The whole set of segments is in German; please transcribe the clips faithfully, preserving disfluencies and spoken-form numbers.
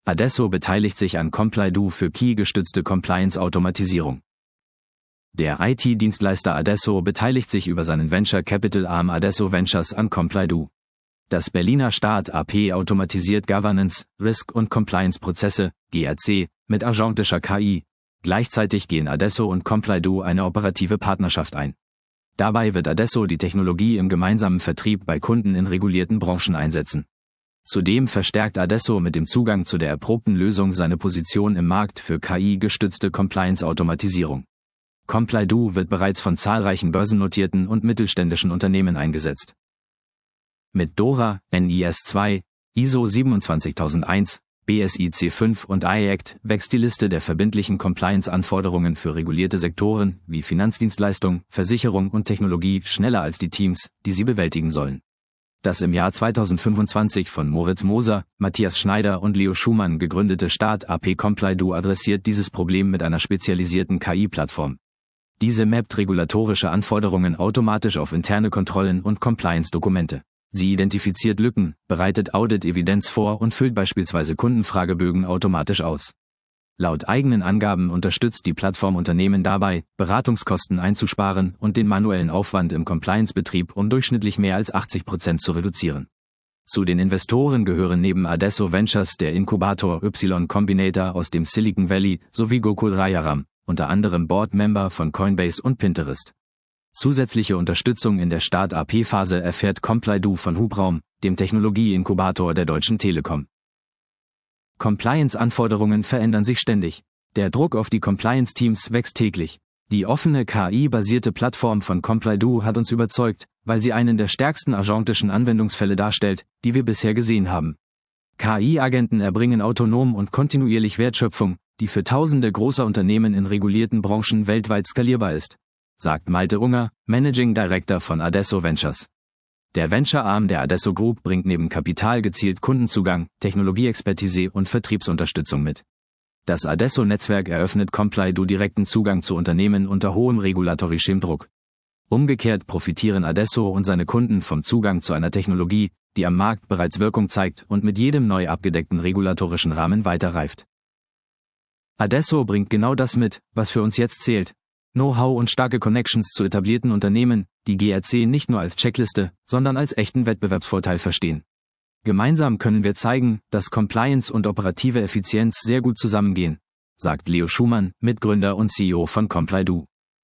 Adesso beteiligt sich an ComplyDo für K I-gestützte Compliance-Automatisierung. Der I T-Dienstleister Adesso beteiligt sich über seinen Venture Capital Arm Adesso Ventures an ComplyDo. Das Berliner Start-A P automatisiert Governance, Risk- und Compliance-Prozesse, G R C, mit agentischer K I. Gleichzeitig gehen Adesso und ComplyDo eine operative Partnerschaft ein. Dabei wird Adesso die Technologie im gemeinsamen Vertrieb bei Kunden in regulierten Branchen einsetzen. Zudem verstärkt Adesso mit dem Zugang zu der erprobten Lösung seine Position im Markt für K I-gestützte Compliance-Automatisierung. ComplyDo wird bereits von zahlreichen börsennotierten und mittelständischen Unternehmen eingesetzt. Mit DORA, N I S zwei, I S O siebenundzwanzigtausendeins, B S I C fünf und I A C T wächst die Liste der verbindlichen Compliance-Anforderungen für regulierte Sektoren wie Finanzdienstleistung, Versicherung und Technologie schneller als die Teams, die sie bewältigen sollen. Das im Jahr zweitausendfünfundzwanzig von Moritz Moser, Matthias Schneider und Leo Schumann gegründete Start-A P ComplyDo adressiert dieses Problem mit einer spezialisierten K I-Plattform. Diese mappt regulatorische Anforderungen automatisch auf interne Kontrollen und Compliance-Dokumente. Sie identifiziert Lücken, bereitet Audit-Evidenz vor und füllt beispielsweise Kundenfragebögen automatisch aus. Laut eigenen Angaben unterstützt die Plattform Unternehmen dabei, Beratungskosten einzusparen und den manuellen Aufwand im Compliance-Betrieb um durchschnittlich mehr als achtzig Prozent zu reduzieren. Zu den Investoren gehören neben Adesso Ventures der Inkubator Y Combinator aus dem Silicon Valley sowie Gokul Rajaram, unter anderem Board-Member von Coinbase und Pinterest. Zusätzliche Unterstützung in der Start-A P-Phase erfährt ComplyDo von Hubraum, dem Technologie-Inkubator der Deutschen Telekom. Compliance-Anforderungen verändern sich ständig. Der Druck auf die Compliance-Teams wächst täglich. Die offene K I-basierte Plattform von ComplyDo hat uns überzeugt, weil sie einen der stärksten agentischen Anwendungsfälle darstellt, die wir bisher gesehen haben. K I-Agenten erbringen autonom und kontinuierlich Wertschöpfung, die für tausende großer Unternehmen in regulierten Branchen weltweit skalierbar ist, sagt Malte Unger, Managing Director von Adesso Ventures. Der Venture-Arm der Adesso Group bringt neben Kapital gezielt Kundenzugang, Technologieexpertise und Vertriebsunterstützung mit. Das Adesso-Netzwerk eröffnet ComplyDo direkten Zugang zu Unternehmen unter hohem regulatorischem Druck. Umgekehrt profitieren Adesso und seine Kunden vom Zugang zu einer Technologie, die am Markt bereits Wirkung zeigt und mit jedem neu abgedeckten regulatorischen Rahmen weiterreift. Adesso bringt genau das mit, was für uns jetzt zählt. Know-how und starke Connections zu etablierten Unternehmen, die G R C nicht nur als Checkliste, sondern als echten Wettbewerbsvorteil verstehen. Gemeinsam können wir zeigen, dass Compliance und operative Effizienz sehr gut zusammengehen, sagt Leo Schumann, Mitgründer und C E O von ComplyDo.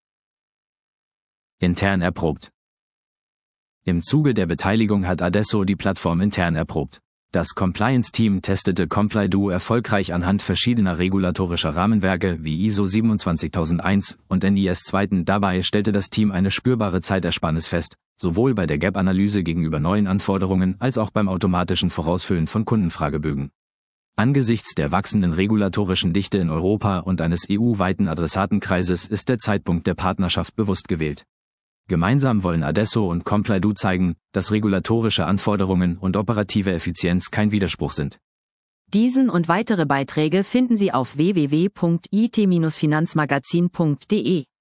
Intern erprobt. Im Zuge der Beteiligung hat Adesso die Plattform intern erprobt. Das Compliance-Team testete ComplyDo erfolgreich anhand verschiedener regulatorischer Rahmenwerke wie I S O siebenundzwanzigtausendeins und N I S zwei. Dabei stellte das Team eine spürbare Zeitersparnis fest, sowohl bei der Gap-Analyse gegenüber neuen Anforderungen als auch beim automatischen Vorausfüllen von Kundenfragebögen. Angesichts der wachsenden regulatorischen Dichte in Europa und eines E U-weiten Adressatenkreises ist der Zeitpunkt der Partnerschaft bewusst gewählt. Gemeinsam wollen Adesso und ComplyDo zeigen, dass regulatorische Anforderungen und operative Effizienz kein Widerspruch sind. Diesen und weitere Beiträge finden Sie auf w w w punkt i t Bindestrich finanzmagazin punkt de.